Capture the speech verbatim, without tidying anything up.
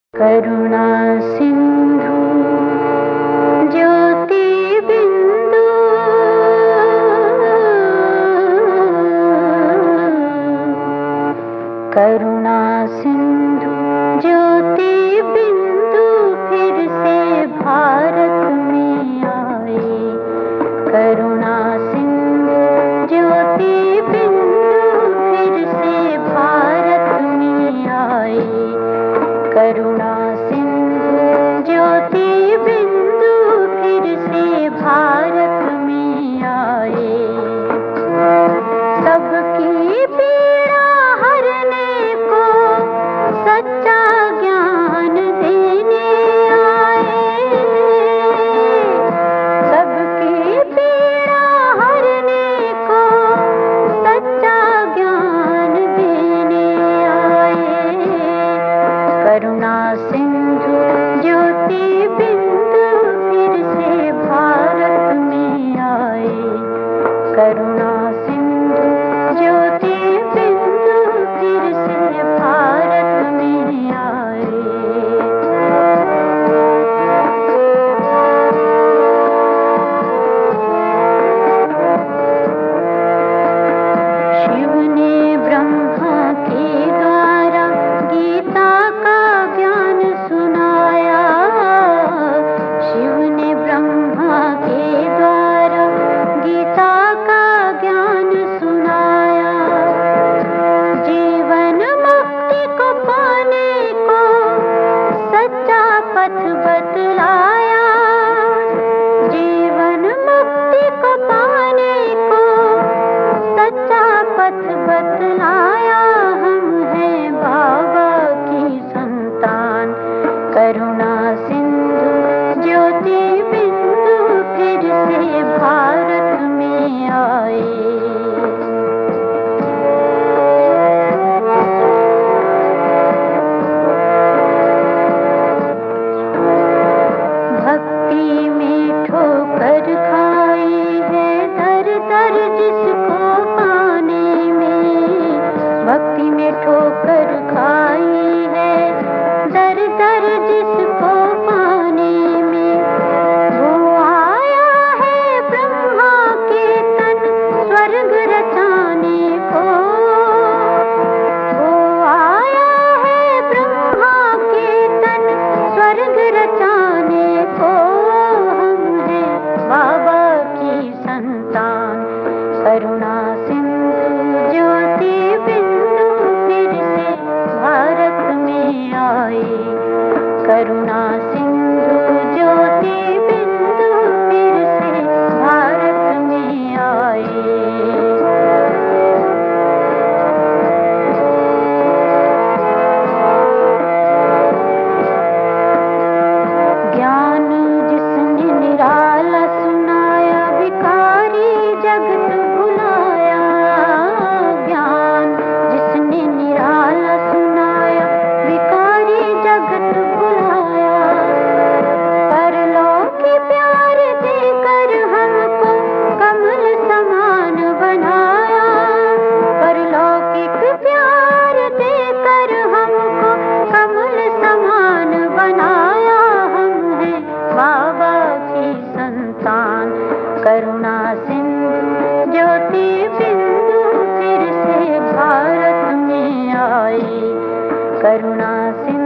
करुणा सिंधु ज्योति बिंदु करुणा सिंधु ज्योति बिंदु फिर से भारत में आए। करुणा सिंधु ज्योति बिंदु फिर से भारत में आए। करुणा सिंधु ज्योति बिंदु फिर से भारत में आए। सबकी पीड़ा हरने को सच्चा ज्ञान देने आए। सबकी पीड़ा हरने को सच्चा ज्ञान देने आए। करुणा सिंधु ज्योति बिंदु फिर से भारत में आए। करुणा सिंधु ज्योति बिंदु फिर से भारत में आए। शिव ने ब्रह्मा के द्वारा गीता का ज्ञान सुनाया। शिव ने ब्रह्मा के द्वारा गीता का ज्ञान सुनाया। जीवन मुक्ति को पाने को सच्चा पथ बतलाया। जीवन मुक्ति को पाने को सच्चा पथ बतलाया। हम हैं बाबा की संतान। करुणा सिंधु ज्योति बिंदु फिर से भारत में आए। भक्ति में ठोकर खाई है दर दर जिसको पाने में। भक्ति में ठोकर खाई है दर दर जिसको पाने में। वो आया है ब्रह्मा के तन स्वर्ग रचाने को। वो आया है ब्रह्मा के तन स्वर्ग रचाने को। हम हैं बाबा की संतान। करुणा सिंधु ज्योति बिंदु फिर से भारत में आए। करुणा सिंधु ज्योति बिंदु फिर से भारत में आए। ज्ञान जिसने निराला सुनाया भिखारी जगत भुलाया। ज्ञान जिसने निराला सुनाया भिखारी जगत भुलाया। परलौकी प्यार देकर हमको कमल समान बनाया। परलौकिक प्यार देकर हमको कमल समान बनाया। हम हैं बाबा की संतान। करुणा सिंधु ज्योति बिंदु फिर से भारत में आए। करुणा सिंधु